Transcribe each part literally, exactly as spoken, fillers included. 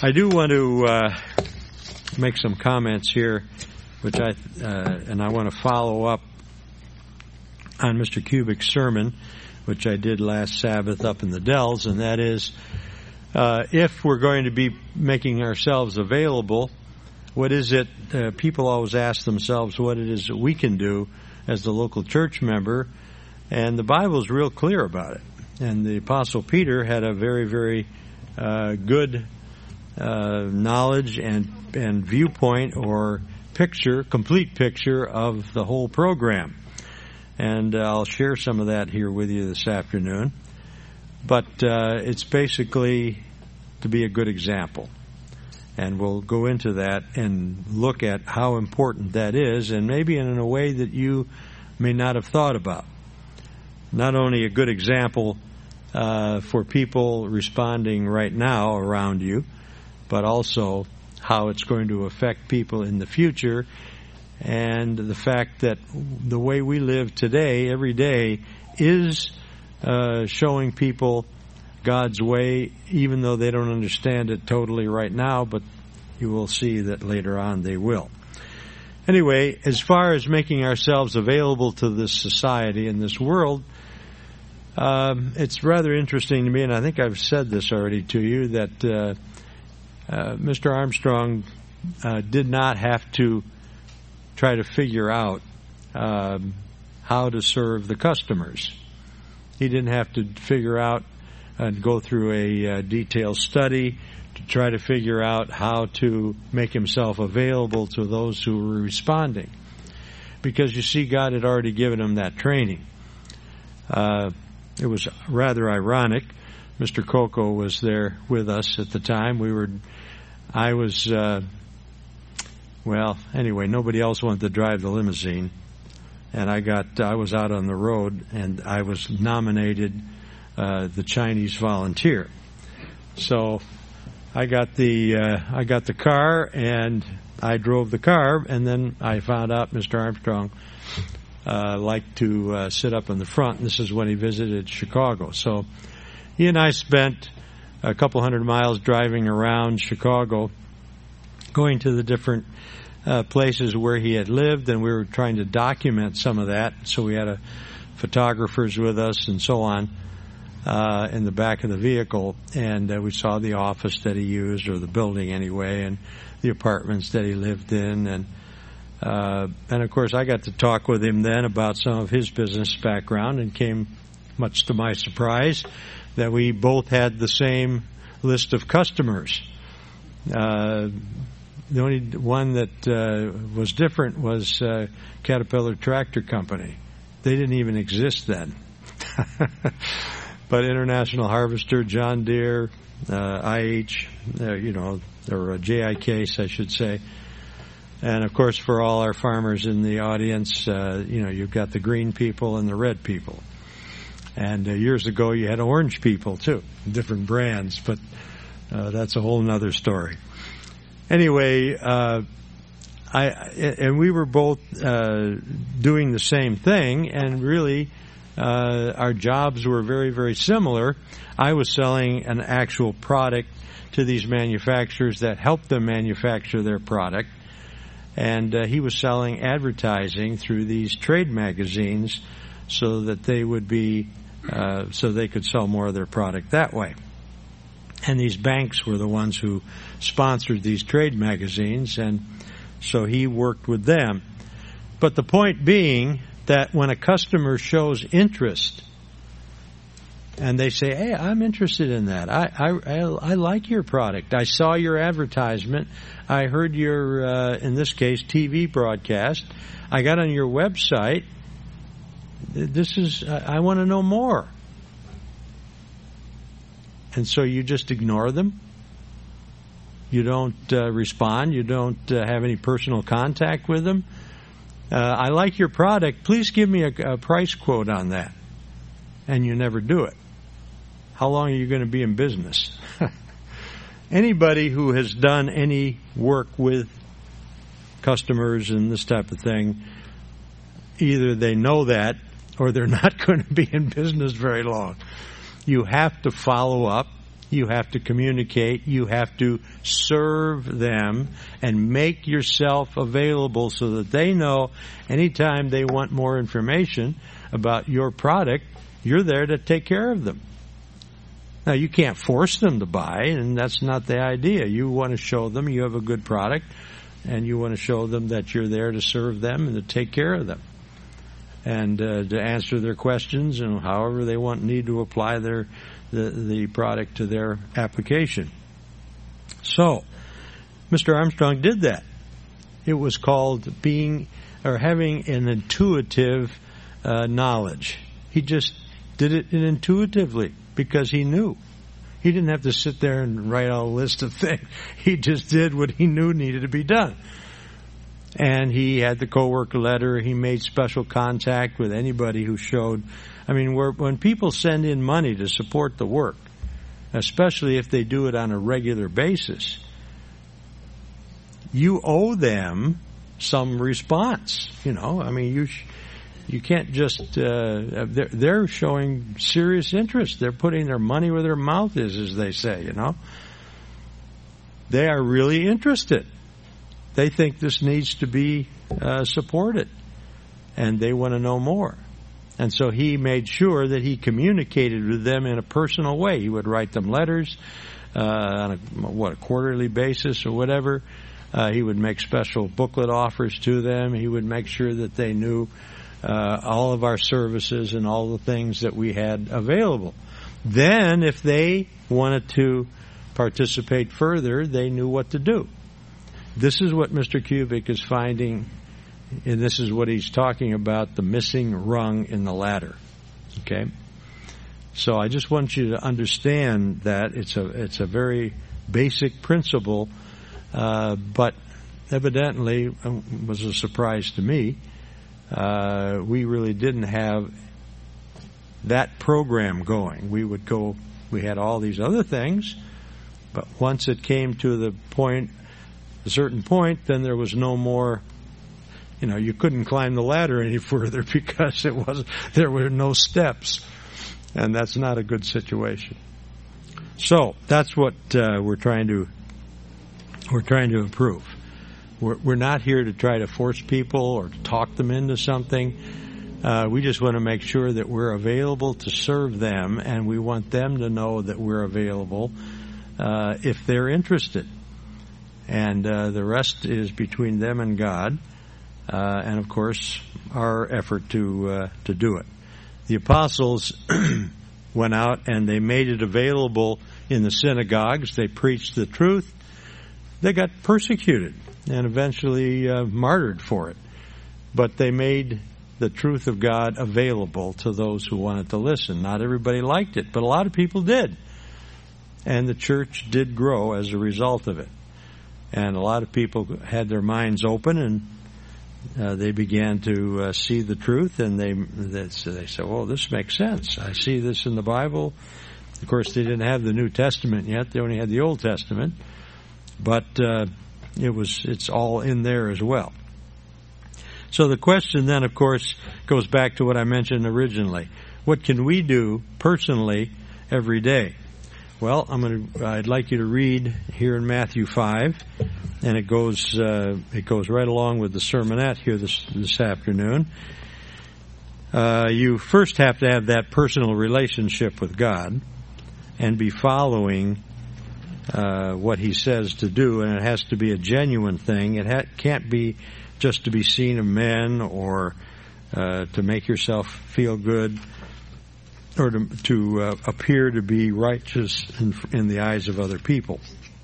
I do want to uh, make some comments here, which I uh, and I want to follow up on Mister Kubik's sermon, which I did last Sabbath up in the Dells, and that is, uh, if we're going to be making ourselves available, what is it, uh, people always ask themselves what it is that we can do as the local church member, and the Bible is real clear about it. And the Apostle Peter had a very, very uh, good uh, knowledge and, and viewpoint or picture, complete picture of the whole program. And uh, I'll share some of that here with you this afternoon. But uh, it's basically to be a good example. And we'll go into that and look at how important that is, and maybe in a way that you may not have thought about. Not only a good example uh, for people responding right now around you, but also how it's going to affect people in the future, and the fact that the way we live today, every day, is uh, showing people God's way, even though they don't understand it totally right now, but you will see that later on they will. Anyway, as far as making ourselves available to this society and this world, um, it's rather interesting to me, and I think I've said this already to you, that uh, uh, Mister Armstrong uh, did not have to try to figure out um, how to serve the customers. He didn't have to figure out and go through a uh, detailed study to try to figure out how to make himself available to those who were responding. Because, you see, God had already given him that training. Uh, it was rather ironic. Mister Coco was there with us at the time. We were, I was, uh, well, anyway, nobody else wanted to drive the limousine. And I got, I was out on the road, and I was nominated Uh, the Chinese volunteer. So I got the uh, I got the car, and I drove the car, and then I found out Mister Armstrong uh, liked to uh, sit up in the front. And this is when he visited Chicago. So he and I spent a couple hundred miles driving around Chicago, going to the different uh, places where he had lived, and we were trying to document some of that. So we had a photographers with us and so on. Uh, in the back of the vehicle, and uh, we saw the office that he used, or the building anyway, and the apartments that he lived in, and uh, and of course I got to talk with him then about some of his business background, and came, much to my surprise, that we both had the same list of customers. Uh, the only one that uh, was different was uh, Caterpillar Tractor Company. They didn't even exist then. But International Harvester, John Deere, uh, I H, uh, you know, or uh, J I Case, I should say. And, of course, for all our farmers in the audience, uh, you know, you've got the green people and the red people. And uh, years ago you had orange people, too, different brands, but uh, that's a whole other story. Anyway, uh, I and we were both uh, doing the same thing, and really Uh, our jobs were very, very similar. I was selling an actual product to these manufacturers that helped them manufacture their product, and uh, he was selling advertising through these trade magazines so that they would be, uh, so they could sell more of their product that way. And these banks were the ones who sponsored these trade magazines, and so he worked with them. But the point being that when a customer shows interest and they say, hey, I'm interested in that. I, I, I, I like your product. I saw your advertisement. I heard your, uh, in this case, T V broadcast. I got on your website. This is, I, I want to know more. And so you just ignore them. You don't uh, respond. You don't uh, have any personal contact with them. Uh, I like your product. Please give me a, a price quote on that. And you never do it. How long are you going to be in business? Anybody who has done any work with customers and this type of thing, either they know that or they're not going to be in business very long. You have to follow up. You have to communicate. You have to serve them and make yourself available so that they know anytime they want more information about your product, you're there to take care of them. Now, you can't force them to buy, and that's not the idea. You want to show them you have a good product, and you want to show them that you're there to serve them and to take care of them, and uh, to answer their questions and however they want need to apply their the, the product to their application. So, Mister Armstrong did that. It was called being or having an intuitive uh, knowledge. He just did it intuitively because he knew. He didn't have to sit there and write a list of things. He just did what he knew needed to be done. And he had the co-worker letter. He made special contact with anybody who showed. I mean, where, when people send in money to support the work, especially if they do it on a regular basis, you owe them some response. You know, I mean, you sh- you can't just. Uh, they're, they're showing serious interest. They're putting their money where their mouth is, as they say. You know, they are really interested. They think this needs to be uh, supported, and they want to know more. And so he made sure that he communicated with them in a personal way. He would write them letters uh, on a, what, a quarterly basis or whatever. Uh, he would make special booklet offers to them. He would make sure that they knew uh, all of our services and all the things that we had available. Then, if they wanted to participate further, they knew what to do. This is what Mister Kubik is finding, and this is what he's talking about, the missing rung in the ladder. Okay? So I just want you to understand that it's a it's a very basic principle, uh, but evidently it was a surprise to me. Uh, we really didn't have that program going. We would go, we had all these other things, but once it came to the point, a certain point, then there was no more, you know, you couldn't climb the ladder any further because it was, there were no steps. And that's not a good situation. So, that's what uh, we're trying to, we're trying to improve. We're, we're not here to try to force people or to talk them into something. Uh, we just want to make sure that we're available to serve them, and we want them to know that we're available uh, if they're interested. And uh, the rest is between them and God, uh, and of course our effort to uh, to do it. The apostles went out and they made it available in the synagogues. They preached the truth. They got persecuted and eventually uh, martyred for it. But they made the truth of God available to those who wanted to listen. Not everybody liked it, but a lot of people did. And the church did grow as a result of it. And a lot of people had their minds open, and uh, they began to uh, see the truth, and they they said, well, this makes sense. I see this in the Bible. Of course, they didn't have the New Testament yet. They only had the Old Testament. But uh, it was it's all in there as well. So the question then, of course, goes back to what I mentioned originally. What can we do personally every day? Well, I'm going to. I'd like you to read here in Matthew five, and it goes. Uh, it goes right along with the sermonette here this this afternoon. Uh, you first have to have that personal relationship with God, and be following uh, what He says to do, and it has to be a genuine thing. It ha- can't be just to be seen of men or uh, to make yourself feel good, or to, to uh, appear to be righteous in, in the eyes of other people.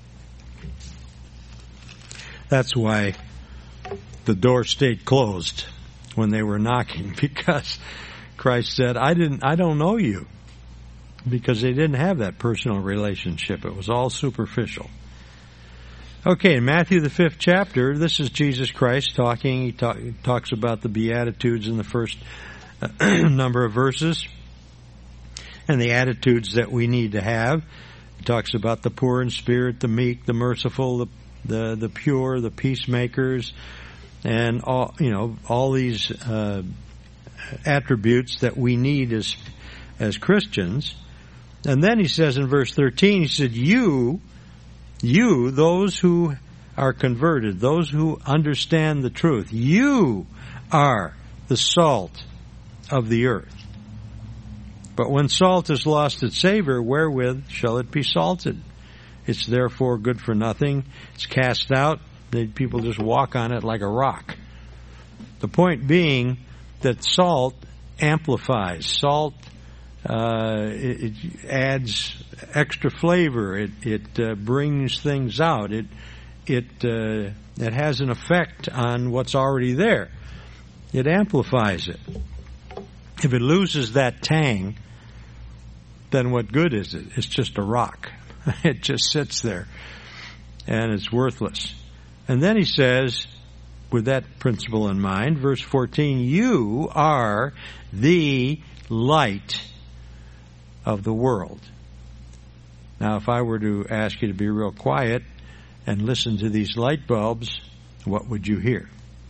That's why the door stayed closed when they were knocking, because Christ said, I didn't, I don't know you, because they didn't have that personal relationship. It was all superficial. Okay, in Matthew the fifth chapter, this is Jesus Christ talking. He, talk, he talks about the Beatitudes in the first uh, number of verses, and the attitudes that we need to have. He talks about the poor in spirit, the meek, the merciful, the the, the pure, the peacemakers, and all you know all these uh, attributes that we need as as Christians. And then he says in verse thirteen, he said, you, you, those who are converted, those who understand the truth, you are the salt of the earth. But when salt has lost its savor, wherewith shall it be salted? It's therefore good for nothing. It's cast out. People just walk on it like a rock. The point being that salt amplifies. Salt uh, it, it adds extra flavor. It it uh, brings things out. It it uh, it has an effect on what's already there. It amplifies it. If it loses that tang, then what good is it? It's just a rock. It just sits there, and it's worthless. And then he says, with that principle in mind, verse fourteen, you are the light of the world. Now, if I were to ask you to be real quiet and listen to these light bulbs, what would you hear?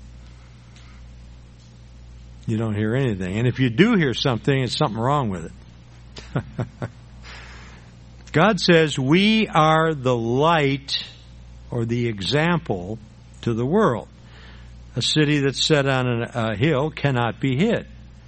You don't hear anything. And if you do hear something, it's something wrong with it. God says we are the light or the example to the world. A city that's set on a hill cannot be hid.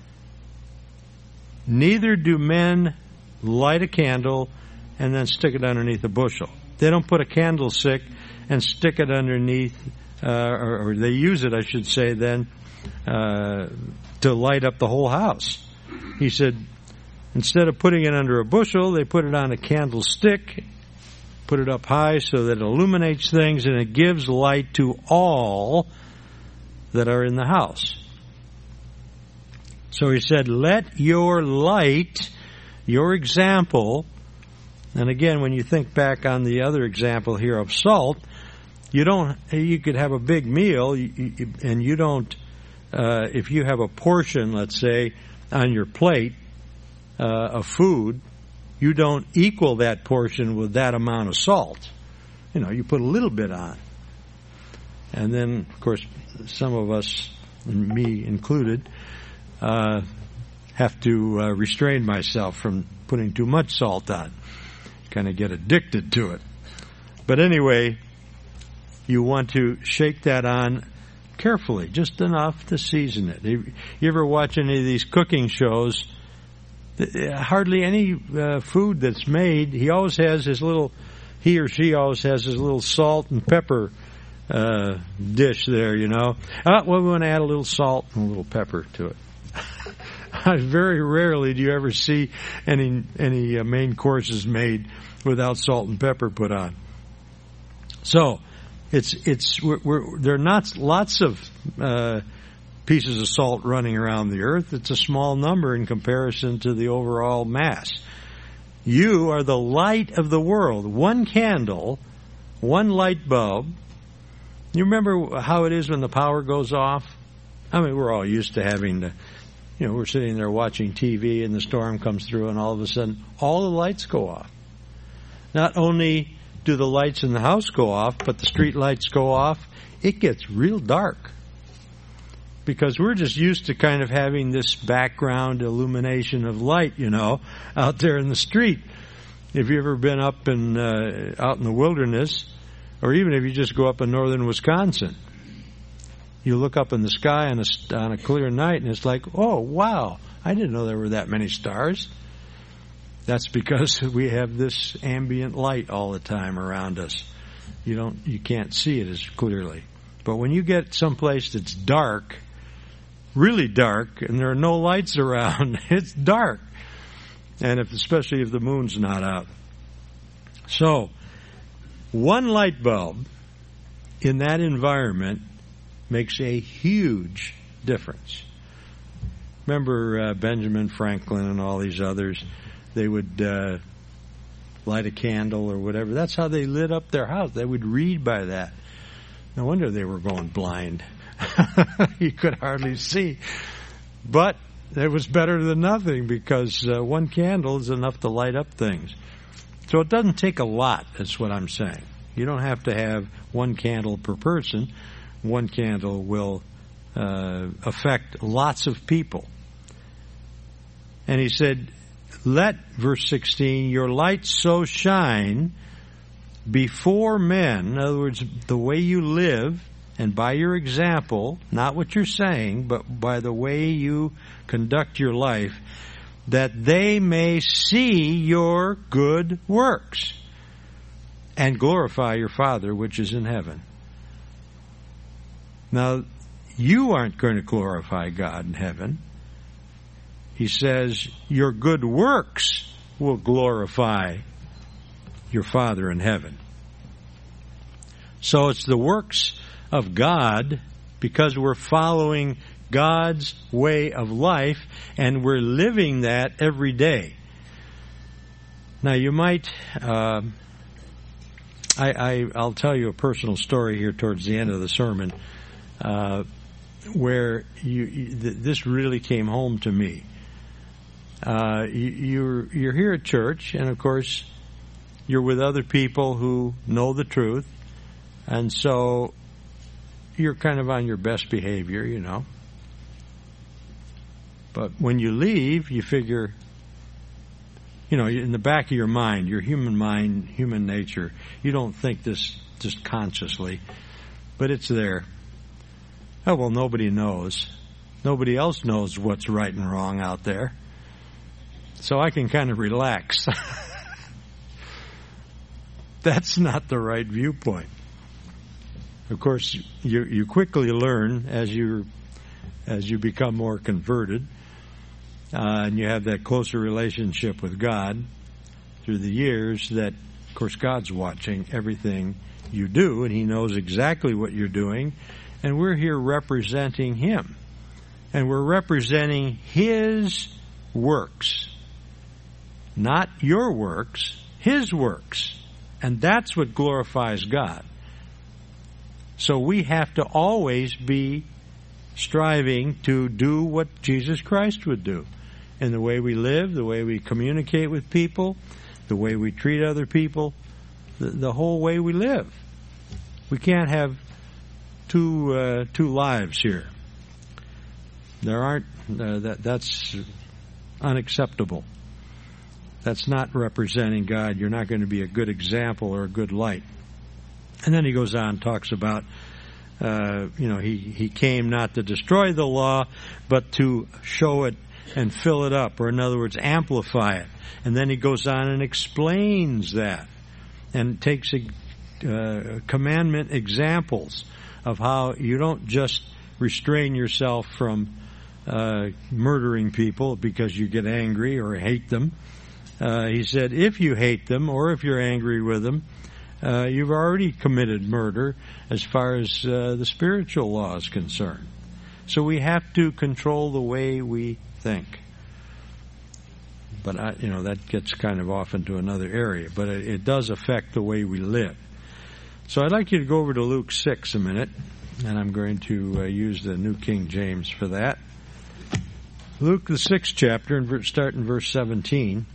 Neither do men light a candle and then stick it underneath a bushel. They don't put a candlestick and stick it underneath, uh, or, or they use it, I should say, then uh, to light up the whole house. He said, instead of putting it under a bushel, they put it on a candlestick, put it up high so that it illuminates things and it gives light to all that are in the house. So he said, let your light, your example, and again, when you think back on the other example here of salt, you don't, you could have a big meal and you don't, uh, if you have a portion, let's say, on your plate, Uh, of food, you don't equal that portion with that amount of salt. You know, you put a little bit on. And then, of course, some of us, and me included, uh, have to uh, restrain myself from putting too much salt on. Kind of get addicted to it. But anyway, you want to shake that on carefully, just enough to season it. You ever watch any of these cooking shows? Hardly any uh, food that's made, he always has his little, he or she always has his little salt and pepper uh, dish there, you know. Uh, well, we want to add a little salt and a little pepper to it. Very rarely do you ever see any any uh, main courses made without salt and pepper put on. So, it's it's we're, we're, there are not lots of Uh, pieces of salt running around the earth. It's a small number in comparison to the overall mass. You are the light of the world. One candle, one light bulb. You remember how it is when the power goes off? I mean, we're all used to having to, you know, we're sitting there watching T V and the storm comes through and all of a sudden all the lights go off. Not only do the lights in the house go off, but the street lights go off. It gets real dark. Because we're just used to kind of having this background illumination of light, you know, out there in the street. If you've ever been up in uh, out in the wilderness, or even if you just go up in northern Wisconsin, you look up in the sky on a, on a clear night, and it's like, oh, wow, I didn't know there were that many stars. That's because we have this ambient light all the time around us. You don't, you can't see it as clearly. But when you get someplace that's dark, really dark, and there are no lights around, it's dark. And if, especially if the moon's not out. So, one light bulb in that environment makes a huge difference. Remember uh, Benjamin Franklin and all these others? They would uh, light a candle or whatever. That's how they lit up their house. They would read by that. No wonder they were going blind. You could hardly see. But it was better than nothing, because uh, one candle is enough to light up things. So it doesn't take a lot, that's what I'm saying. You don't have to have one candle per person. One candle will uh, affect lots of people. And he said, let, verse sixteen, your light so shine before men, in other words, the way you live, and by your example, not what you're saying, but by the way you conduct your life, that they may see your good works and glorify your Father which is in heaven. Now, you aren't going to glorify God in heaven. He says your good works will glorify your Father in heaven. So it's the works of God, because we're following God's way of life and we're living that every day. Now you might, uh, I, I, I'll tell you a personal story here towards the end of the sermon, uh, where you, you, this really came home to me. Uh, you, you're, you're here at church, and of course, you're with other people who know the truth, and so you're kind of on your best behavior, you know. But when you leave, you figure, you know, in the back of your mind, your human mind, human nature, you don't think this just consciously, but it's there. Oh, well, nobody knows. Nobody else knows what's right and wrong out there. So I can kind of relax. That's not the right viewpoint. Of course, you you quickly learn as you as you become more converted, uh, and you have that closer relationship with God through the years, that, of course, God's watching everything you do, and He knows exactly what you're doing, and we're here representing Him. And we're representing His works. Not your works, His works. And that's what glorifies God. So we have to always be striving to do what Jesus Christ would do. In the way we live, the way we communicate with people, the way we treat other people, the, the whole way we live. We can't have two uh, two lives here. There aren't, uh, that that's unacceptable. That's not representing God. You're not going to be a good example or a good light. And then he goes on and talks about, uh, you know, he, he came not to destroy the law, but to show it and fill it up, or in other words, amplify it. And then he goes on and explains that and takes uh, commandment examples of how you don't just restrain yourself from uh, murdering people because you get angry or hate them. Uh, he said, if you hate them or if you're angry with them, uh, you've already committed murder as far as uh, the spiritual law is concerned. So we have to control the way we think. But, I, you know, that gets kind of off into another area. But it, it does affect the way we live. So I'd like you to go over to Luke six a minute, and I'm going to uh, use the New King James for that. Luke, the sixth chapter, and start in verse seventeen.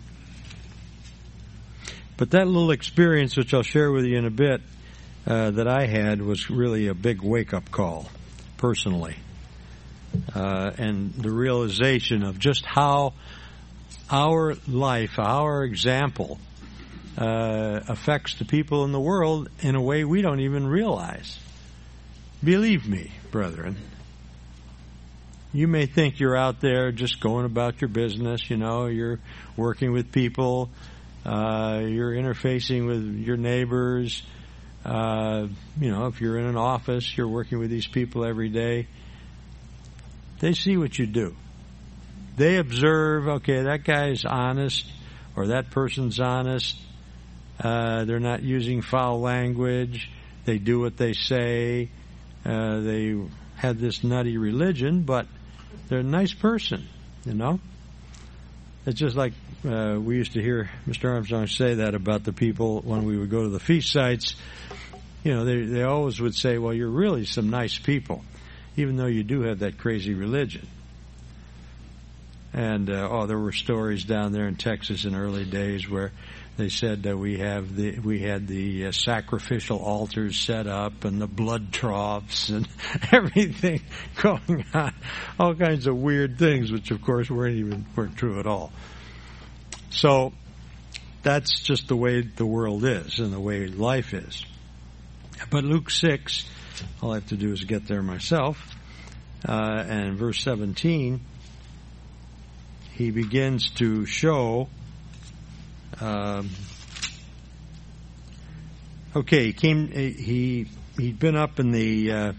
But that little experience, which I'll share with you in a bit, uh, that I had was really a big wake-up call, personally. Uh, and the realization of just how our life, our example, uh, affects the people in the world in a way we don't even realize. Believe me, brethren. You may think you're out there just going about your business, you know, you're working with people, uh, you're interfacing with your neighbors, uh, you know, if you're in an office, you're working with these people every day. They see what you do. They observe, okay, that guy's honest, or that person's honest, uh, they're not using foul language, they do what they say, uh, they have this nutty religion, but they're a nice person, you know? It's just like uh, we used to hear Mister Armstrong say that about the people when we would go to the feast sites. You know, they, they always would say, well, you're really some nice people, even though you do have that crazy religion. And, uh, oh, there were stories down there in Texas in early days where they said that we have the we had the uh, sacrificial altars set up and the blood troughs and everything going on, all kinds of weird things, which of course weren't even weren't true at all. So that's just the way the world is and the way life is. But Luke six, all I have to do is get there myself, uh, and verse seventeen, he begins to show, um, okay, he came, he, he'd been up in the, uh,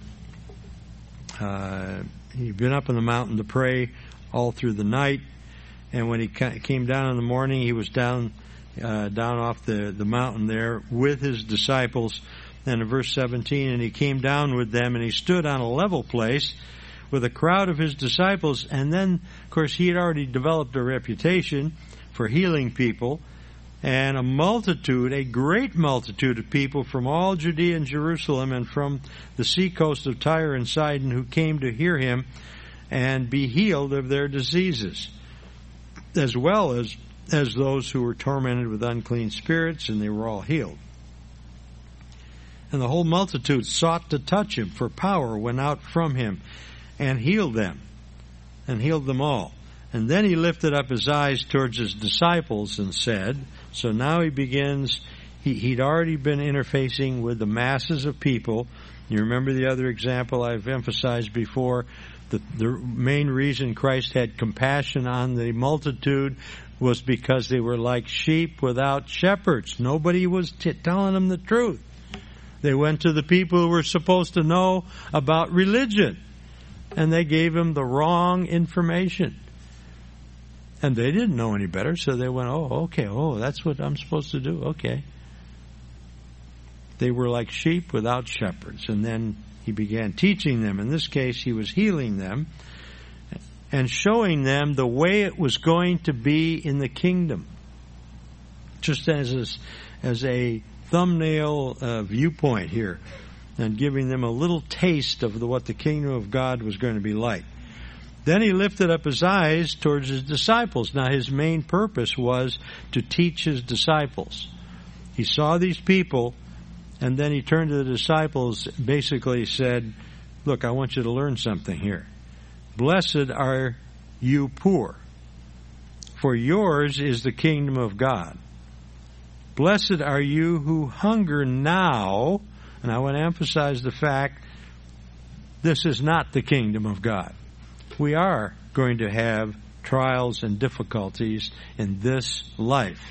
uh, he'd been up in the mountain to pray all through the night, and when he came down in the morning, he was down, uh, down off the, the mountain there with his disciples. And in verse seventeen, and he came down with them, and he stood on a level place with a crowd of his disciples. And then, of course, he had already developed a reputation for healing people, and a multitude, a great multitude of people from all Judea and Jerusalem and from the seacoast of Tyre and Sidon, who came to hear him and be healed of their diseases, as well as, as those who were tormented with unclean spirits, and they were all healed. And the whole multitude sought to touch him, for power went out from him and healed them, and healed them all. And then he lifted up his eyes towards his disciples and said, so now he begins, he, he'd already been interfacing with the masses of people. You remember the other example I've emphasized before, the, the main reason Christ had compassion on the multitude was because they were like sheep without shepherds. Nobody was t- telling them the truth. They went to the people who were supposed to know about religion, and they gave them the wrong information. And they didn't know any better, so they went, oh, okay, oh, that's what I'm supposed to do, okay. They were like sheep without shepherds. And then he began teaching them. In this case, he was healing them and showing them the way it was going to be in the kingdom. Just as a, as a thumbnail uh, viewpoint here, and giving them a little taste of the, what the kingdom of God was going to be like. Then he lifted up his eyes towards his disciples. Now his main purpose was to teach his disciples. He saw these people, and then he turned to the disciples, basically said, look, I want you to learn something here. Blessed are you poor, for yours is the kingdom of God. Blessed are you who hunger now, and I want to emphasize the fact this is not the kingdom of God. We are going to have trials and difficulties in this life.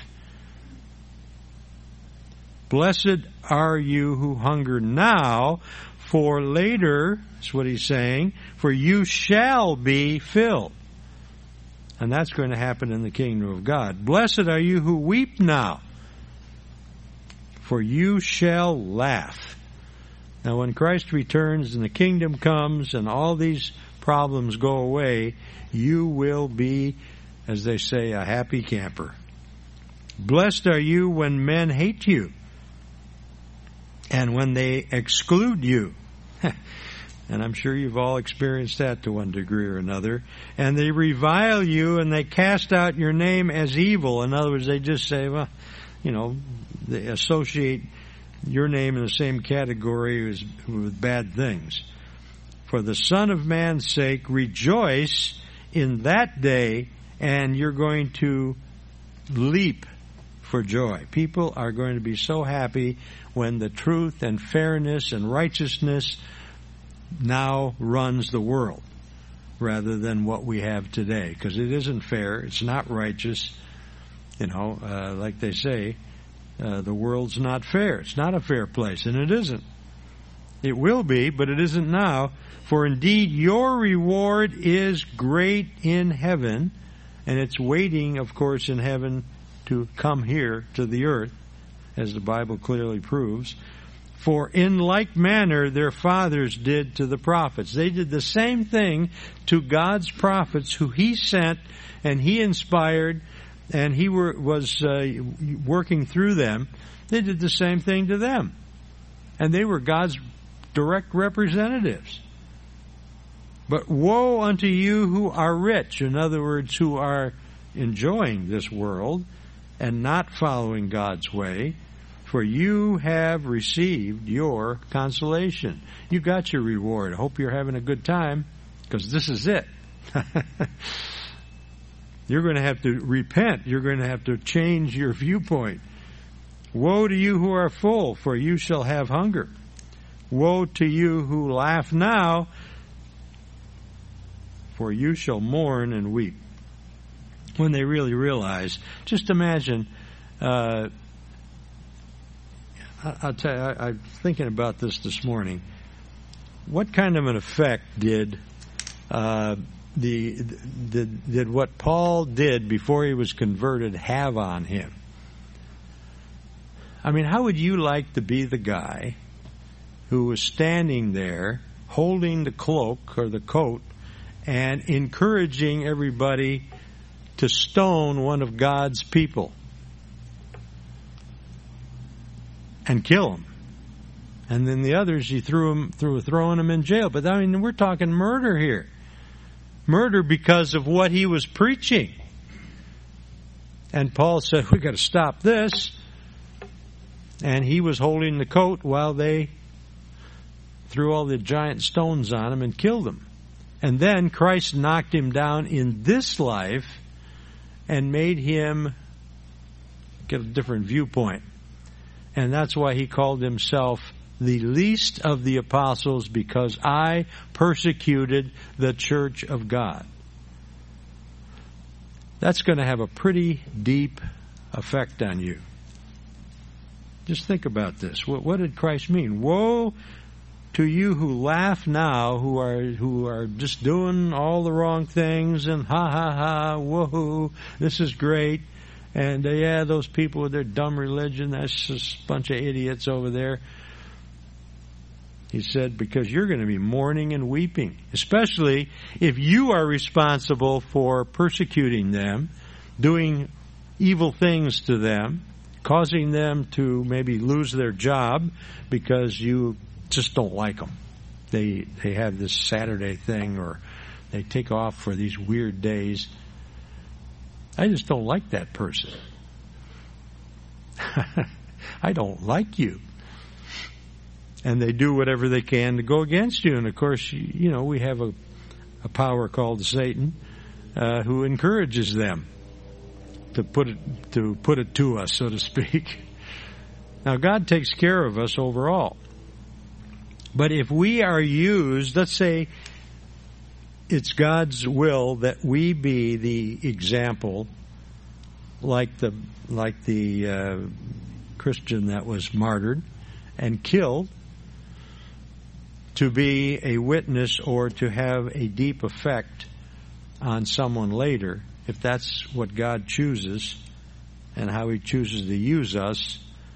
Blessed are you who hunger now, for later, that's what he's saying, for you shall be filled. And that's going to happen in the kingdom of God. Blessed are you who weep now, for you shall laugh. Now when Christ returns and the kingdom comes and all these problems go away, you will be, as they say, a happy camper. Blessed are you when men hate you and when they exclude you. And I'm sure you've all experienced that to one degree or another. And they revile you and they cast out your name as evil. In other words, they just say, well, you know, they associate your name in the same category as with bad things. For the Son of Man's sake, rejoice in that day, and you're going to leap for joy. People are going to be so happy when the truth and fairness and righteousness now runs the world, rather than what we have today. Because it isn't fair, it's not righteous. You know, uh, like they say, uh, the world's not fair. It's not a fair place, and it isn't. It will be, but it isn't now. For indeed your reward is great in heaven, and it's waiting, of course, in heaven to come here to the earth, as the Bible clearly proves. For in like manner their fathers did to the prophets. They did the same thing to God's prophets who He sent and He inspired, and He were, was uh, working through them. They did the same thing to them. And they were God's direct representatives. But woe unto you who are rich, in other words, who are enjoying this world and not following God's way, for you have received your consolation. You got your reward. I hope you're having a good time, because this is it. You're going to have to repent. You're going to have to change your viewpoint. Woe to you who are full, for you shall have hunger. Woe to you who laugh now, for you shall mourn and weep. When they really realize, just imagine, uh, I, I'll tell you, I, I'm thinking about this this morning. What kind of an effect did uh, the did, did what Paul did before he was converted have on him? I mean, how would you like to be the guy who was standing there holding the cloak or the coat and encouraging everybody to stone one of God's people and kill him? And then the others, you threw them through throwing them in jail. But I mean, we're talking murder here. Murder because of what he was preaching. And Paul said, we've got to stop this. And he was holding the coat while they threw all the giant stones on him and killed him. And then Christ knocked him down in this life and made him get a different viewpoint. And that's why he called himself the least of the apostles, because I persecuted the church of God. That's going to have a pretty deep effect on you. Just think about this. What, what did Christ mean? Woe to you who laugh now, who are who are just doing all the wrong things, and ha ha ha, woohoo, this is great. And uh, yeah, those people with their dumb religion, that's just a bunch of idiots over there. He said, because you're going to be mourning and weeping, especially if you are responsible for persecuting them, doing evil things to them, causing them to maybe lose their job because you just don't like them. They they have this Saturday thing, or they take off for these weird days. I just don't like that person. I don't like you. And they do whatever they can to go against you. And of course, you know, we have a, a power called Satan uh, who encourages them to put it to put it to us, so to speak. Now, God takes care of us overall. But if we are used, let's say it's God's will that we be the example, like the like the uh, Christian that was martyred and killed, to be a witness or to have a deep effect on someone later, if that's what God chooses and how He chooses to use us,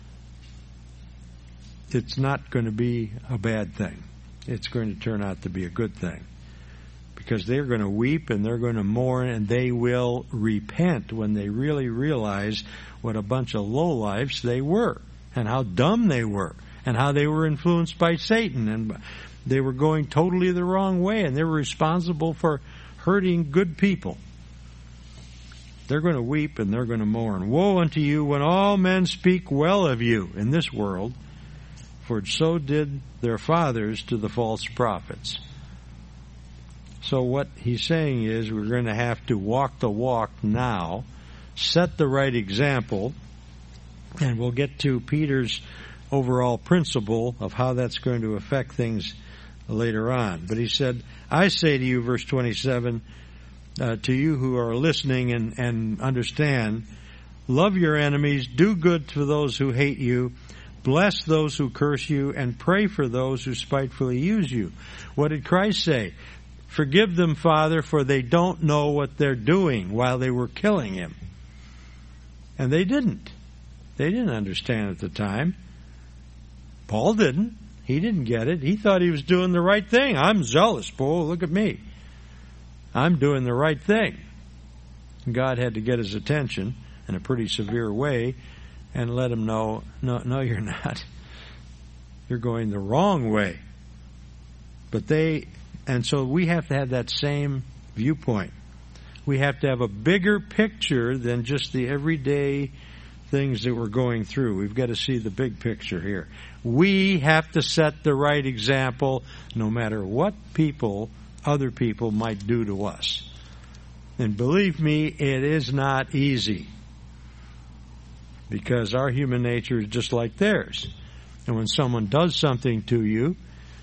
it's not going to be a bad thing. It's going to turn out to be a good thing. Because they're going to weep and they're going to mourn, and they will repent when they really realize what a bunch of lowlifes they were, and how dumb they were, and how they were influenced by Satan, and they were going totally the wrong way, and they were responsible for hurting good people. They're going to weep and they're going to mourn. Woe unto you when all men speak well of you in this world, for so did their fathers to the false prophets. So what he's saying is we're going to have to walk the walk now, set the right example, and we'll get to Peter's overall principle of how that's going to affect things later on. But he said, I say to you, verse twenty-seven, uh, to you who are listening and, and understand, love your enemies, do good to those who hate you, bless those who curse you, and pray for those who spitefully use you. What did Christ say? Forgive them, Father, for they don't know what they're doing, while they were killing him. And they didn't. They didn't understand at the time. Paul didn't. He didn't get it. He thought he was doing the right thing. I'm zealous, Paul. Look at me. I'm doing the right thing. And God had to get his attention in a pretty severe way and let him know, no, no, you're not. You're going the wrong way. But they, and so we have to have that same viewpoint. We have to have a bigger picture than just the everyday things that we're going through. We've got to see the big picture here. We have to set the right example no matter what people, other people might do to us. And believe me, it is not easy. Because our human nature is just like theirs. And when someone does something to you,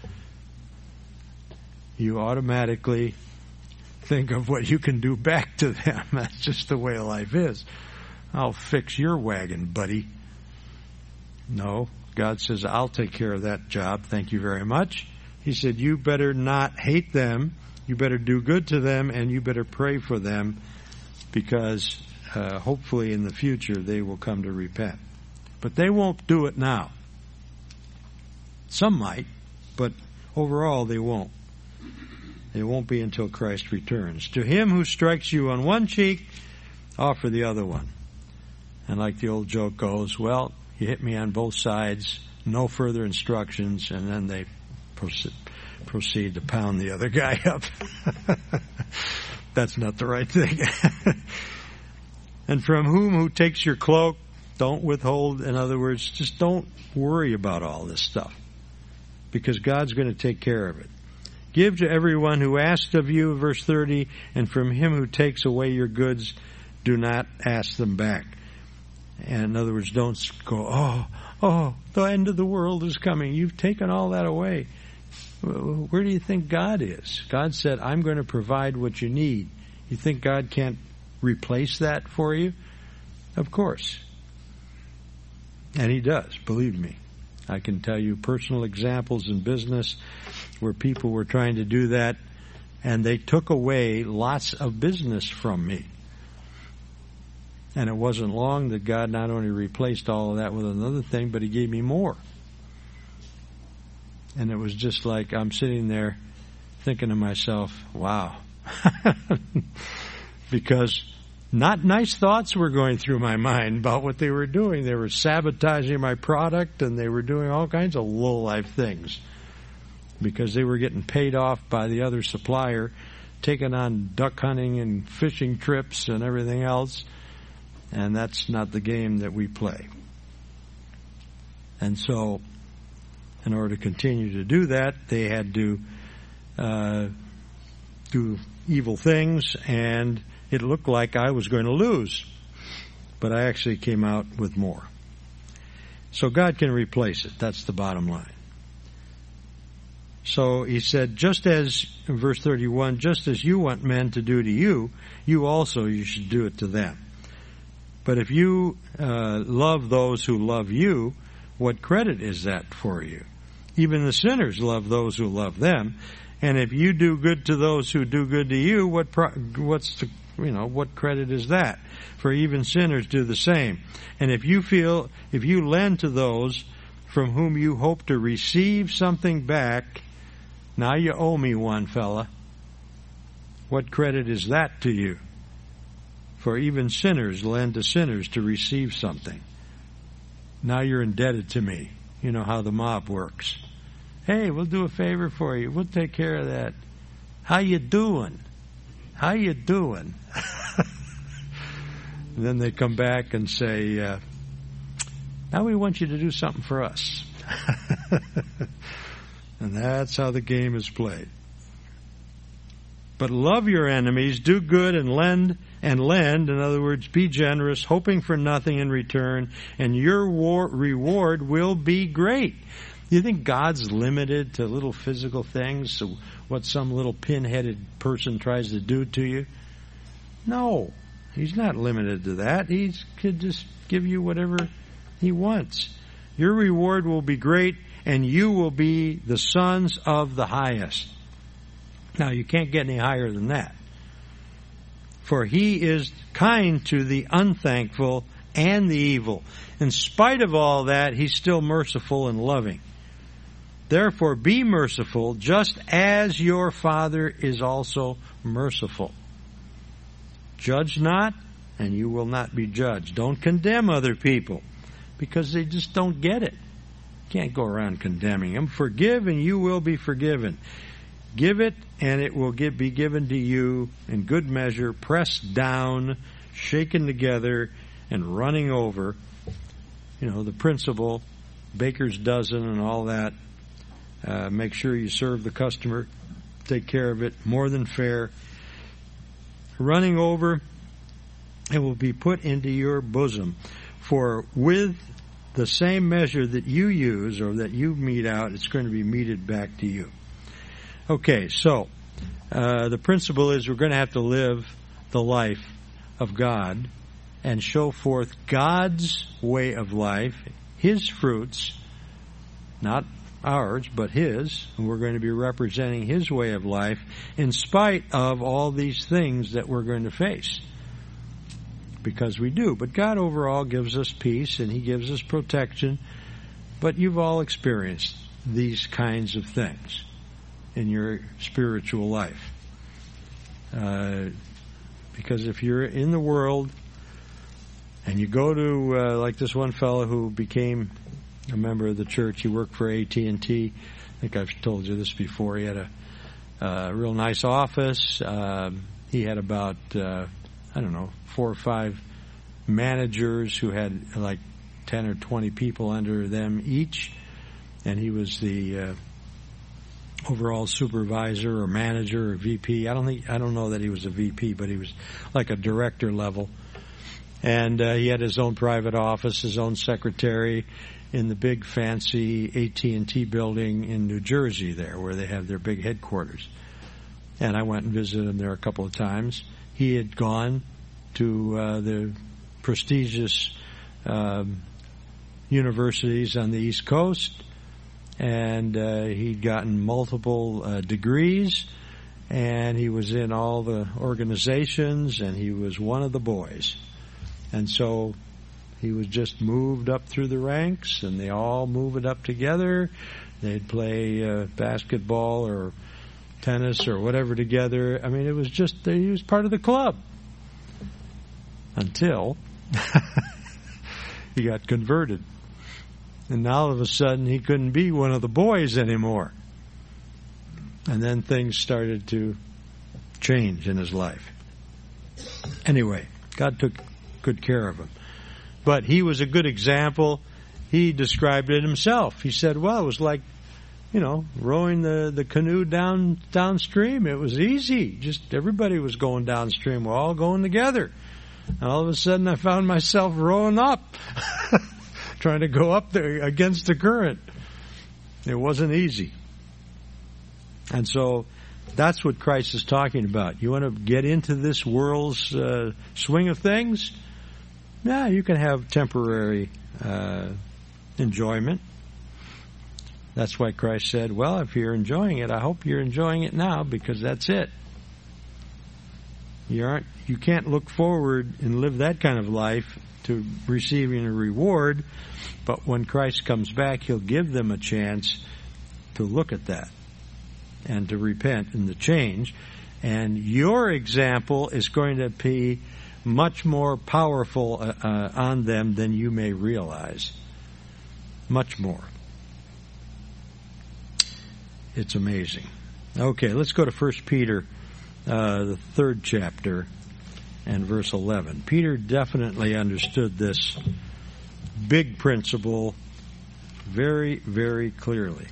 you automatically think of what you can do back to them. That's just the way life is. I'll fix your wagon, buddy. No, God says, I'll take care of that job. Thank you very much. He said, you better not hate them. You better do good to them, and you better pray for them, because uh, hopefully in the future they will come to repent. But they won't do it now. Some might, but overall they won't. It won't be until Christ returns. To him who strikes you on one cheek, offer the other one. And like the old joke goes, well, you hit me on both sides, no further instructions, and then they proceed, proceed to pound the other guy up. That's not the right thing. And from whom who takes your cloak, don't withhold. In other words, just don't worry about all this stuff, because God's going to take care of it. Give to everyone who asks of you, verse thirty, and from him who takes away your goods, do not ask them back. And in other words, don't go, oh, oh, the end of the world is coming. You've taken all that away. Where do you think God is? God said, I'm going to provide what you need. You think God can't replace that for you? Of course. And he does, believe me. I can tell you personal examples in business where people were trying to do that, and they took away lots of business from me. And it wasn't long that God not only replaced all of that with another thing, but he gave me more. And it was just like I'm sitting there thinking to myself, wow. Because not nice thoughts were going through my mind about what they were doing. They were sabotaging my product, and they were doing all kinds of low-life things because they were getting paid off by the other supplier, taking on duck hunting and fishing trips and everything else. And that's not the game that we play. And so, in order to continue to do that, they had to uh, do evil things, and it looked like I was going to lose. But I actually came out with more. So God can replace it. That's the bottom line. So he said, just as, in verse thirty-one, just as you want men to do to you, you also you should do it to them. But if you uh, love those who love you, what credit is that for you? Even the sinners love those who love them. And if you do good to those who do good to you, what pro- what's the, you know, what credit is that? For even sinners do the same. And if you feel, if you lend to those from whom you hope to receive something back, now you owe me one, fella. What credit is that to you? For even sinners lend to sinners to receive something. Now you're indebted to me. You know how the mob works. Hey, we'll do a favor for you. We'll take care of that. How you doing? How you doing? And then they come back and say, uh, now we want you to do something for us. And that's how the game is played. But love your enemies, do good and lend and lend. In other words, be generous, hoping for nothing in return, and your war- reward will be great. You think God's limited to little physical things, so what some little pin-headed person tries to do to you? No, he's not limited to that. He could just give you whatever he wants. Your reward will be great, and you will be the sons of the highest. Now, you can't get any higher than that. For he is kind to the unthankful and the evil. In spite of all that, he's still merciful and loving. Therefore, be merciful, just as your Father is also merciful. Judge not, and you will not be judged. Don't condemn other people, because they just don't get it. You can't go around condemning them. Forgive, and you will be forgiven. Give it, and it will give, be given to you in good measure, pressed down, shaken together, and running over. You know, the principle, baker's dozen and all that. Uh, make sure you serve the customer. Take care of it. More than fair. running over, it will be put into your bosom. For with the same measure that you use or that you mete out, it's going to be meted back to you. Okay, so uh, the principle is we're going to have to live the life of God and show forth God's way of life, His fruits, not ours, but His, and we're going to be representing His way of life in spite of all these things that we're going to face. Because we do. But God overall gives us peace and He gives us protection. But you've all experienced these kinds of things in your spiritual life. Uh, because if you're in the world and you go to, uh, like this one fellow who became a member of the church, he worked for A T and T. I think I've told you this before. He had a, a real nice office. Uh, he had about, uh, I don't know, four or five managers who had like ten or twenty people under them each, and he was the uh, overall supervisor or manager or V P. I don't think I don't know that he was a V P, but he was like a director level. And uh, he had his own private office, his own secretary in the big fancy A T and T building in New Jersey there, where they have their big headquarters. And I went and visited him there a couple of times. He had gone to uh, the prestigious um, universities on the East Coast, and uh, he'd gotten multiple uh, degrees, and he was in all the organizations, and he was one of the boys. And so he was just moved up through the ranks, and they all move it up together. They'd play uh, basketball or tennis or whatever together. I mean, it was just, he was part of the club. Until he got converted. And now all of a sudden he couldn't be one of the boys anymore. And then things started to change in his life. Anyway, God took good care of him. But he was a good example. He described it himself. He said, well, it was like, you know, rowing the, the canoe down downstream. It was easy. Just everybody was going downstream. We're all going together. And all of a sudden I found myself rowing up, trying to go up there against the current. It wasn't easy. And so that's what Christ is talking about. You want to get into this world's uh, swing of things? Yeah, you can have temporary uh, enjoyment. That's why Christ said, well, if you're enjoying it, I hope you're enjoying it now, because that's it. You aren't, you can't look forward and live that kind of life to receiving a reward, but when Christ comes back, He'll give them a chance to look at that and to repent and to change. And your example is going to be much more powerful uh, uh, on them than you may realize. Much more. It's amazing. Okay, let's go to First Peter, uh, the third chapter, and verse eleven. Peter definitely understood this big principle very, very clearly.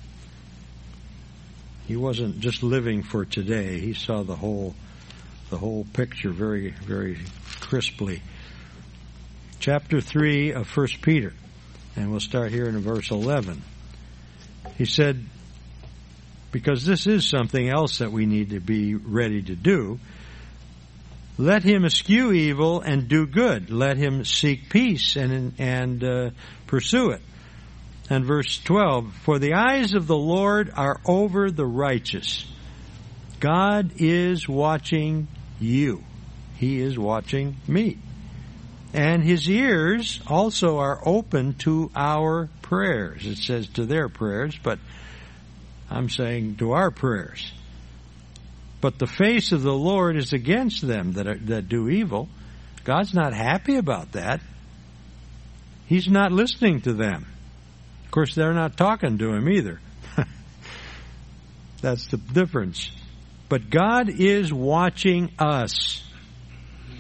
He wasn't just living for today. He saw the whole the whole picture very, very crisply. Chapter three of First Peter, and we'll start here in verse eleven. He said, because this is something else that we need to be ready to do, let him eschew evil and do good. Let him seek peace and and uh, pursue it. And verse twelve, for the eyes of the Lord are over the righteous. God is watching you. He is watching me. And His ears also are open to our prayers. It says to their prayers, but I'm saying to our prayers. But the face of the Lord is against them that are, that do evil. God's not happy about that. He's not listening to them. Of course, they're not talking to Him either. That's the difference. But God is watching us.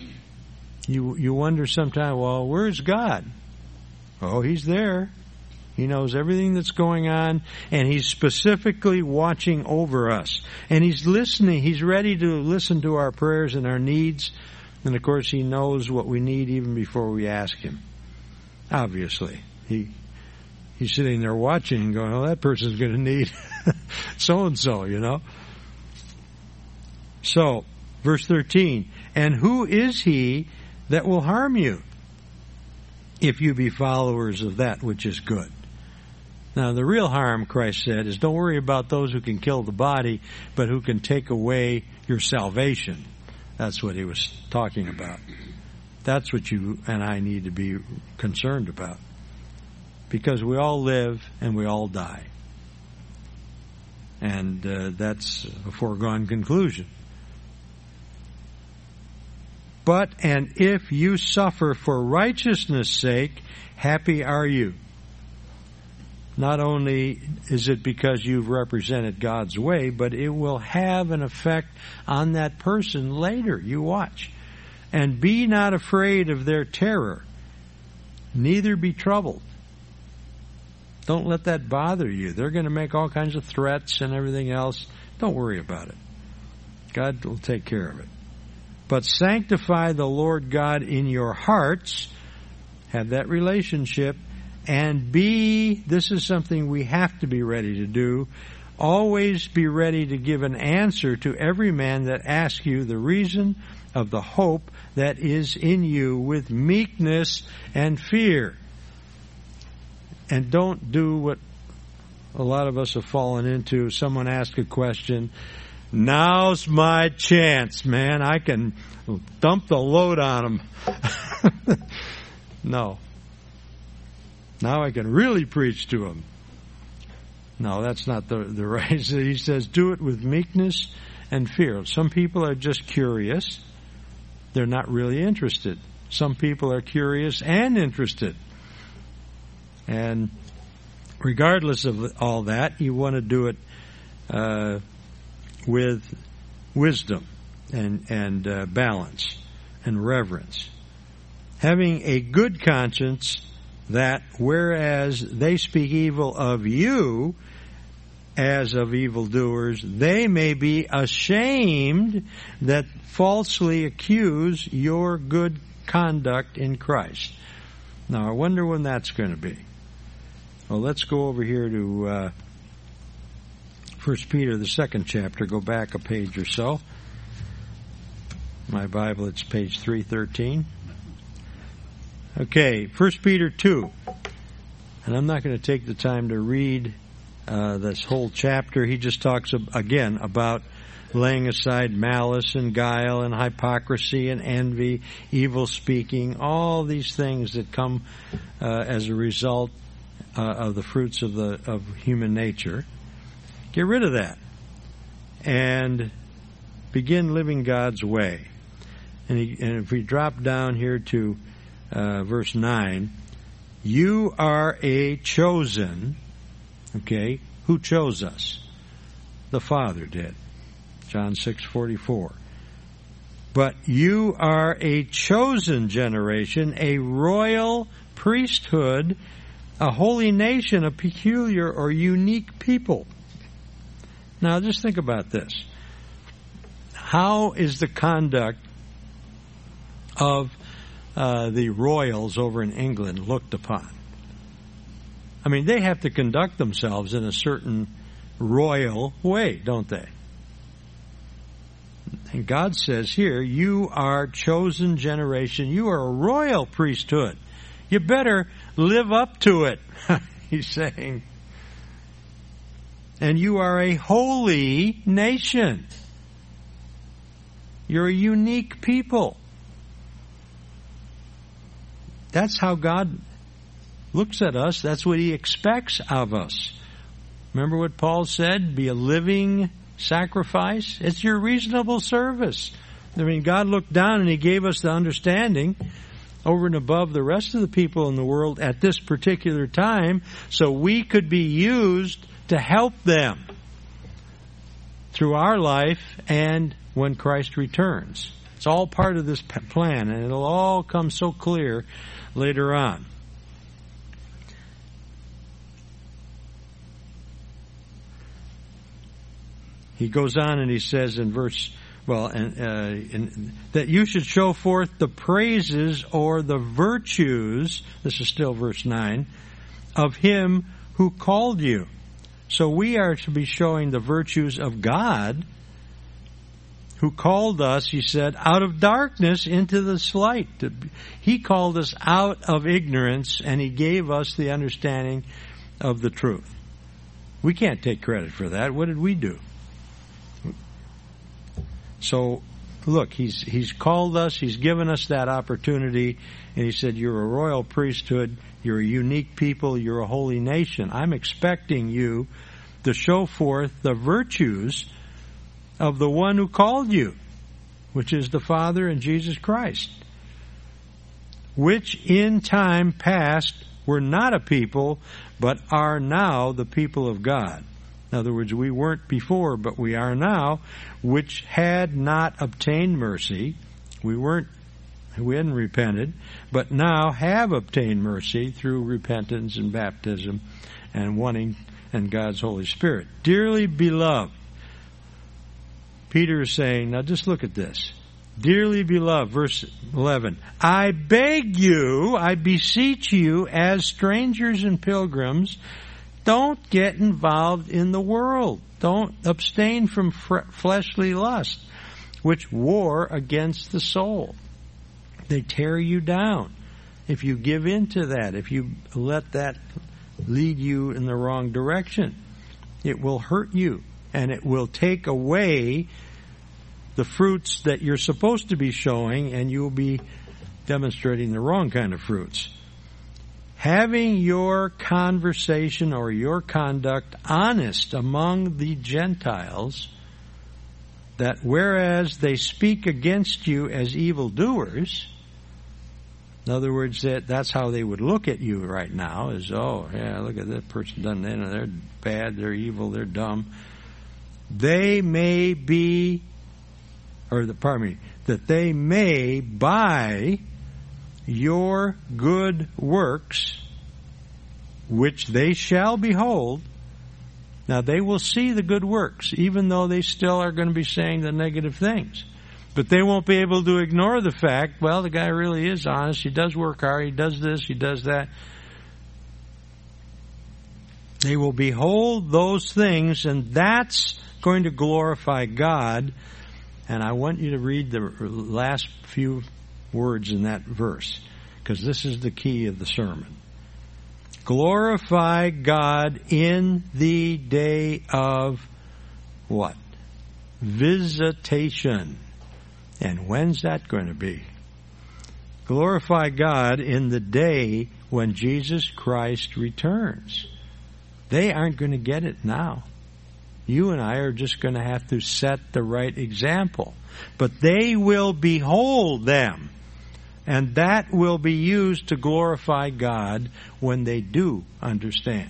You you wonder sometimes, well, where's God? Oh, He's there. He knows everything that's going on, and He's specifically watching over us. And He's listening. He's ready to listen to our prayers and our needs. And, of course, He knows what we need even before we ask Him. Obviously. He He's sitting there watching and going, oh, that person's going to need so-and-so, you know. So, verse thirteen, and who is He that will harm you if you be followers of that which is good? Now, the real harm, Christ said, is don't worry about those who can kill the body, but who can take away your salvation. That's what He was talking about. That's what you and I need to be concerned about. Because we all live and we all die. And uh, that's a foregone conclusion. But, and if you suffer for righteousness' sake, happy are you. Not only is it because you've represented God's way, but it will have an effect on that person later. You watch. And be not afraid of their terror, neither be troubled. Don't let that bother you. They're going to make all kinds of threats and everything else. Don't worry about it. God will take care of it. But sanctify the Lord God in your hearts. Have that relationship. And be, this is something we have to be ready to do, always be ready to give an answer to every man that asks you the reason of the hope that is in you with meekness and fear. And don't do what a lot of us have fallen into. Someone asks a question, now's my chance, man. I can dump the load on them. No. Now I can really preach to them. No, that's not the, the right. He says, do it with meekness and fear. Some people are just curious. They're not really interested. Some people are curious and interested. And regardless of all that, you want to do it uh, with wisdom and, and uh, balance and reverence. Having a good conscience, that whereas they speak evil of you as of evildoers, they may be ashamed that falsely accuse your good conduct in Christ. Now, I wonder when that's going to be. Well, let's go over here to uh, First Peter, the second chapter. Go back a page or so. My Bible, it's page three thirteen. Okay, First Peter two. And I'm not going to take the time to read uh, this whole chapter. He just talks, again, about laying aside malice and guile and hypocrisy and envy, evil speaking, all these things that come uh, as a result uh, of the fruits of the of human nature. Get rid of that and begin living God's way. And, he, and if we drop down here to uh, verse nine, you are a chosen, okay, who chose us? The Father did. John six forty-four. But you are a chosen generation, a royal priesthood, a holy nation, a peculiar or unique people. Now just think about this. How is the conduct of uh, the royals over in England looked upon? I mean, they have to conduct themselves in a certain royal way, don't they? And God says here, you are chosen generation. You are a royal priesthood. You better live up to it, he's saying. And you are a holy nation. You're a unique people. That's how God looks at us. That's what He expects of us. Remember what Paul said? Be a living sacrifice. It's your reasonable service. I mean, God looked down and He gave us the understanding over and above the rest of the people in the world at this particular time, so we could be used to help them through our life and when Christ returns. It's all part of this plan, and it'll all come so clear later on. He goes on and he says in verse, well, and, uh, in, that you should show forth the praises or the virtues, this is still verse nine, of him who called you. So we are to be showing the virtues of God, who called us, he said, out of darkness into this light. He called us out of ignorance, and he gave us the understanding of the truth. We can't take credit for that. What did we do? So, look, he's he's called us, he's given us that opportunity, and he said, you're a royal priesthood, you're a unique people, you're a holy nation. I'm expecting you to show forth the virtues of the one who called you, which is the Father and Jesus Christ, which in time past were not a people, but are now the people of God. In other words, we weren't before, but we are now, which had not obtained mercy. We weren't, we hadn't repented, but now have obtained mercy through repentance and baptism and wanting and God's Holy Spirit. Dearly beloved, Peter is saying, now just look at this. Dearly beloved, verse eleven, I beg you, I beseech you, as strangers and pilgrims, don't get involved in the world. Don't abstain from fr- fleshly lust, which war against the soul. They tear you down. If you give in to that, if you let that lead you in the wrong direction, it will hurt you, and it will take away the fruits that you're supposed to be showing, and you'll be demonstrating the wrong kind of fruits. Having your conversation or your conduct honest among the Gentiles, that whereas they speak against you as evildoers, in other words, that that's how they would look at you right now, is, oh, yeah, look at that person done that, and they're bad, they're evil, they're dumb. They may be, or the, pardon me, that they may by your good works, which they shall behold. Now they will see the good works, even though they still are going to be saying the negative things. But they won't be able to ignore the fact, well, the guy really is honest, he does work hard, he does this, he does that. They will behold those things, and that's going to glorify God. And I want you to read the last few words in that verse, because this is the key of the sermon. Glorify God in the day of what? Visitation. And when's that going to be? Glorify God in the day when Jesus Christ returns. They aren't going to get it now. You and I are just going to have to set the right example. But they will behold them. And that will be used to glorify God when they do understand.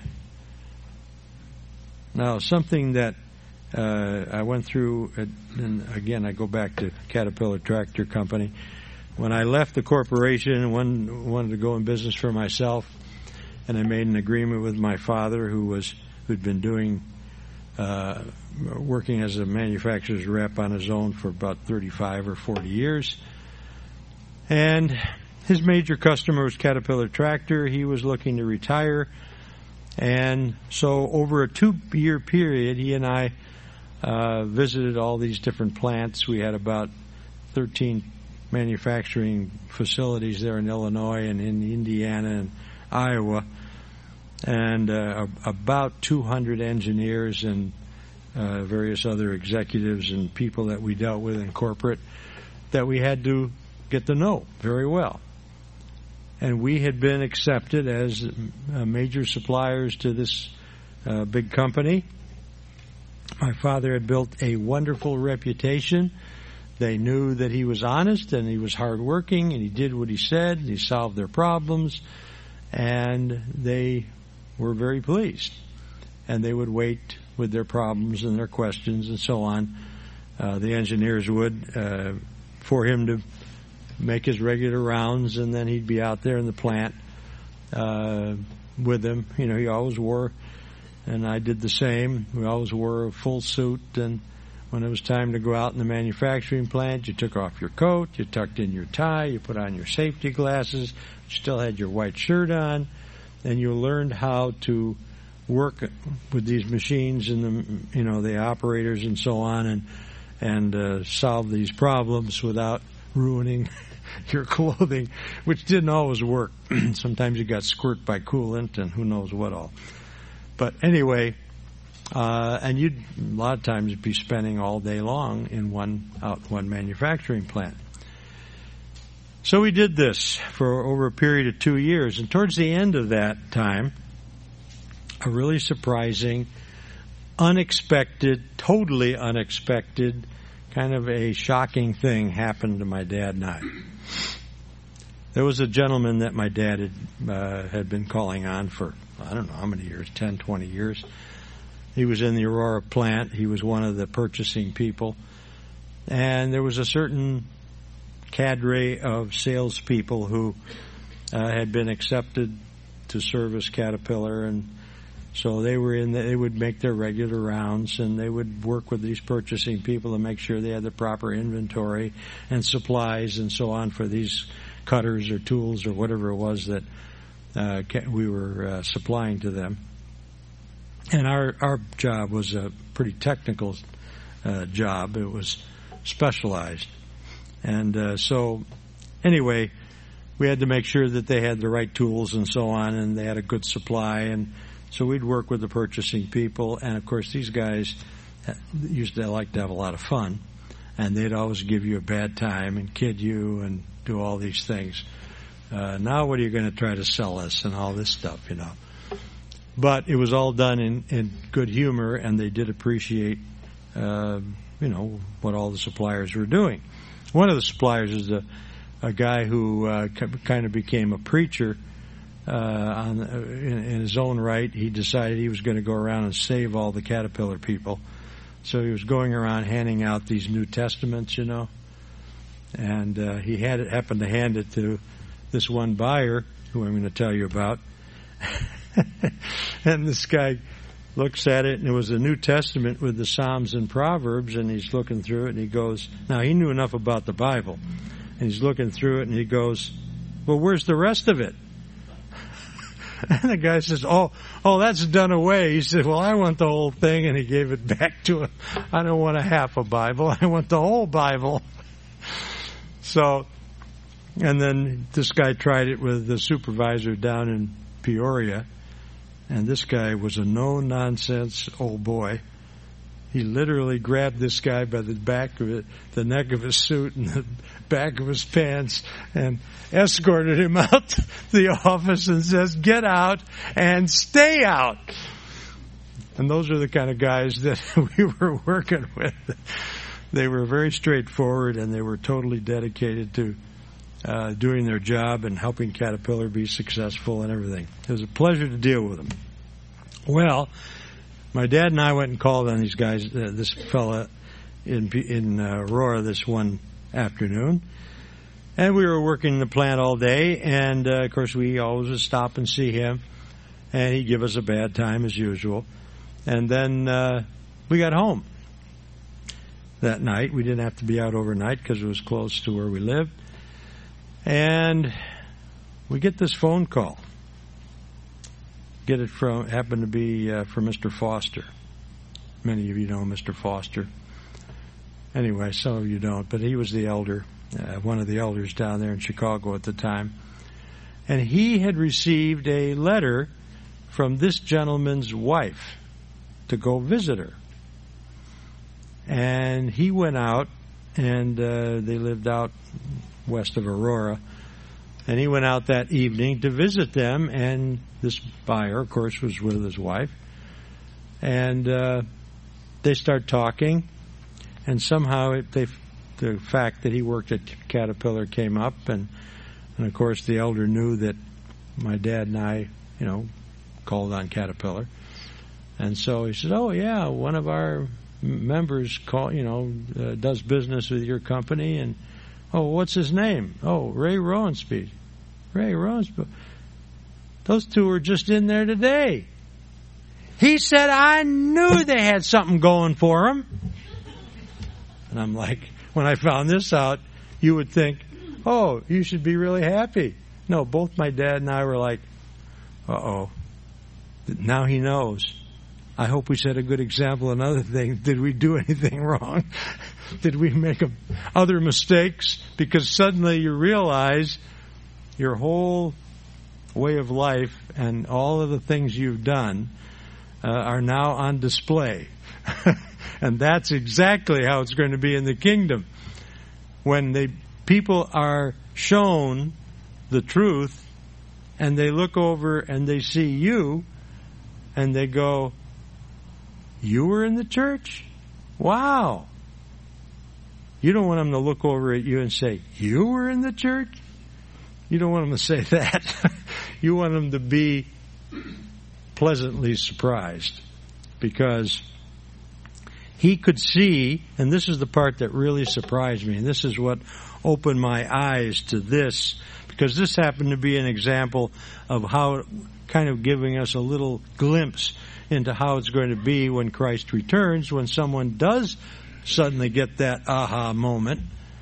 Now, something that uh, I went through, and again, I go back to Caterpillar Tractor Company. When I left the corporation and one, wanted to go in business for myself, and I made an agreement with my father, who was who'd been doing uh, working as a manufacturer's rep on his own for about thirty-five or forty years. And his major customer was Caterpillar Tractor. He was looking to retire. And so over a two-year period, he and I uh, visited all these different plants. We had about thirteen manufacturing facilities there in Illinois and in Indiana and Iowa, and uh, about two hundred engineers and uh, various other executives and people that we dealt with in corporate that we had to get to know very well. And we had been accepted as uh, major suppliers to this uh, big company. My father had built a wonderful reputation. They knew that he was honest and he was hardworking and he did what he said and he solved their problems, and they were very pleased. And they would wait with their problems and their questions and so on. Uh, the engineers would, uh, for him to make his regular rounds, and then he'd be out there in the plant uh, with them. You know, he always wore, and I did the same, we always wore a full suit and When it was time to go out in the manufacturing plant, you took off your coat, you tucked in your tie, you put on your safety glasses, you still had your white shirt on, and you learned how to work with these machines and the, you know, the operators and so on, and and uh, solve these problems without ruining your clothing, which didn't always work. Sometimes you got squirt by coolant and who knows what all. But anyway, uh, and you'd a lot of times be spending all day long in one out one manufacturing plant. So we did this for over a period of two years, and towards the end of that time, a really surprising, unexpected, totally unexpected, kind of a shocking thing happened to my dad and I. There was a gentleman that my dad had, uh, had been calling on for, I don't know how many years, ten, twenty years. He was in the Aurora plant. He was one of the purchasing people. And there was a certain cadre of salespeople who uh, had been accepted to service Caterpillar, and so they were in. The, they would make their regular rounds, and they would work with these purchasing people to make sure they had the proper inventory and supplies and so on for these cutters or tools or whatever it was that uh, we were uh, supplying to them. And our our job was a pretty technical uh, job. It was specialized, and uh, so anyway, we had to make sure that they had the right tools and so on, and they had a good supply. And so we'd work with the purchasing people, and of course these guys used to like to have a lot of fun, and they'd always give you a bad time and kid you and do all these things. Uh, now what are you going to try to sell us and all this stuff, you know? But it was all done in, in good humor, and they did appreciate, uh, you know, what all the suppliers were doing. One of the suppliers is a, a guy who uh, kind of became a preacher. Uh, on, in, in his own right, he decided he was going to go around and save all the Caterpillar people. So he was going around handing out these New Testaments, you know, and uh, he had it, happened to hand it to this one buyer, who I'm going to tell you about. And this guy looks at it, and it was the New Testament with the Psalms and Proverbs, and he's looking through it, and he goes, now he knew enough about the Bible, and he's looking through it, and he goes, well, where's the rest of it? And the guy says, oh, oh, that's done away. He said, well, I want the whole thing, and he gave it back to him. I don't want a half a Bible. I want the whole Bible. So, and then this guy tried it with the supervisor down in Peoria, and this guy was a no-nonsense old boy. He literally grabbed this guy by the back of it, the neck of his suit and the back of his pants, and escorted him out to the office and says, get out and stay out. And those are the kind of guys that we were working with. They were very straightforward, and they were totally dedicated to uh, doing their job and helping Caterpillar be successful and everything. It was a pleasure to deal with them. Well, my dad and I went and called on these guys, uh, this fella in in uh, Aurora this one afternoon. And we were working in the plant all day, and uh, of course we always would stop and see him, and he'd give us a bad time as usual. And then uh, we got home that night. We didn't have to be out overnight because it was close to where we lived. And we get this phone call. Get it from, happened to be uh, from Mister Foster. Many of you know Mister Foster. Anyway, some of you don't, but he was the elder, uh, one of the elders down there in Chicago at the time. And he had received a letter from this gentleman's wife to go visit her. And he went out, and uh, they lived out west of Aurora. And he went out that evening to visit them, and this buyer, of course, was with his wife. And uh, they start talking, and somehow it, they, the fact that he worked at Caterpillar came up, and, and of course the elder knew that my dad and I, you know, called on Caterpillar. And so he said, oh, yeah, one of our members, call, you know, uh, does business with your company, and oh, what's his name? Oh, Ray Rowenspeed. Ray Rowenspeed. Those two were just in there today. He said, I knew they had something going for them. And I'm like, when I found this out, you would think, oh, you should be really happy. No, both my dad and I were like, uh-oh, now he knows. I hope we set a good example. Another thing, did we do anything wrong? Did we make a, other mistakes? Because suddenly you realize your whole way of life and all of the things you've done uh, are now on display. And that's exactly how it's going to be in the kingdom. When the people are shown the truth and they look over and they see you and they go, you were in the church? Wow. You don't want them to look over at you and say, you were in the church? You don't want them to say that. You want them to be pleasantly surprised, because he could see, and this is the part that really surprised me, and this is what opened my eyes to this, because this happened to be an example of how, kind of giving us a little glimpse into how it's going to be when Christ returns, when someone does suddenly get that aha moment,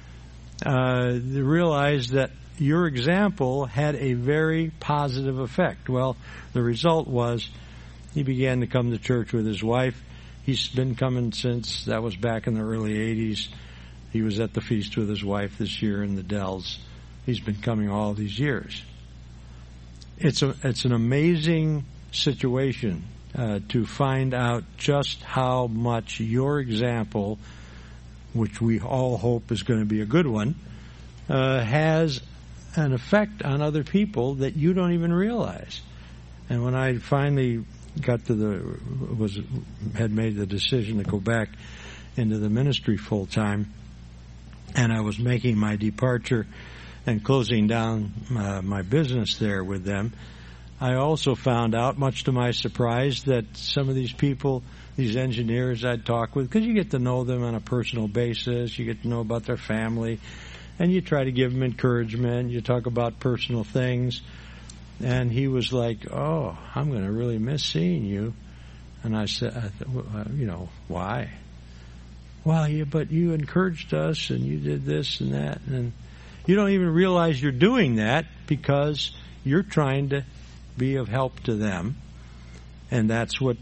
uh, they realize that your example had a very positive effect. Well, the result was he began to come to church with his wife. He's been coming since, that was back in the early eighties. He was at the feast with his wife this year in the Dells. He's been coming all these years. It's a, it's an amazing situation uh, to find out just how much your example, which we all hope is going to be a good one, uh, has an effect on other people that you don't even realize. And when I finally got to the, was had made the decision to go back into the ministry full time, and I was making my departure and closing down uh, my business there with them, I also found out, much to my surprise, that some of these people, these engineers I'd talk with, because you get to know them on a personal basis, you get to know about their family, and you try to give them encouragement, you talk about personal things. And he was like, oh, I'm going to really miss seeing you. And I said, I th- well, you know, why? Well, yeah, but you encouraged us and you did this and that. And you don't even realize you're doing that because you're trying to be of help to them. And that's what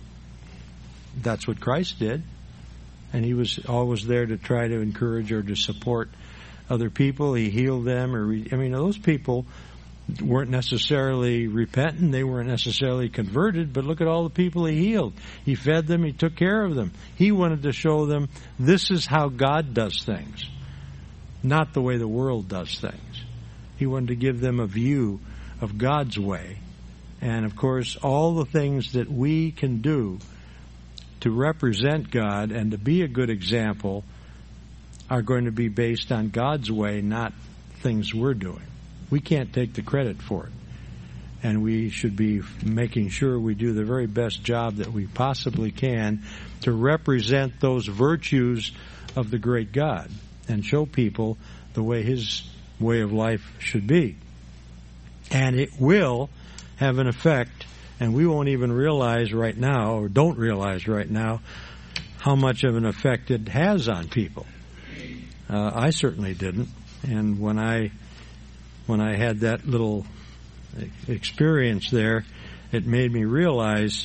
that's what Christ did. And he was always there to try to encourage or to support other people. He healed them. Or re- I mean, those people weren't necessarily repentant, they weren't necessarily converted, but look at all the people he healed. He fed them, he took care of them. He wanted to show them this is how God does things, not the way the world does things. He wanted to give them a view of God's way. And of course, all the things that we can do to represent God and to be a good example are going to be based on God's way, not things we're doing. We can't take the credit for it. And we should be making sure we do the very best job that we possibly can to represent those virtues of the great God and show people the way His way of life should be. And it will have an effect, and we won't even realize right now, or don't realize right now, how much of an effect it has on people. Uh, I certainly didn't. And when I When I had that little experience there, it made me realize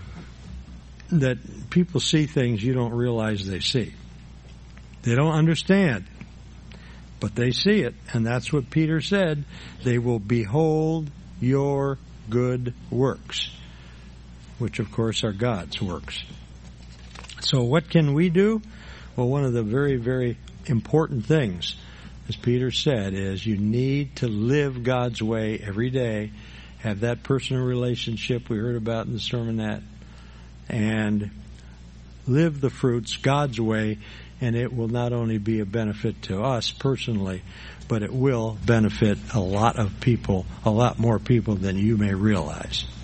that people see things you don't realize they see. They don't understand, but they see it. And that's what Peter said. They will behold your good works, which of course are God's works. So what can we do? Well, one of the very, very important things, as Peter said, is you need to live God's way every day, have that personal relationship we heard about in the sermonette, and live the fruits God's way, and it will not only be a benefit to us personally, but it will benefit a lot of people, a lot more people than you may realize.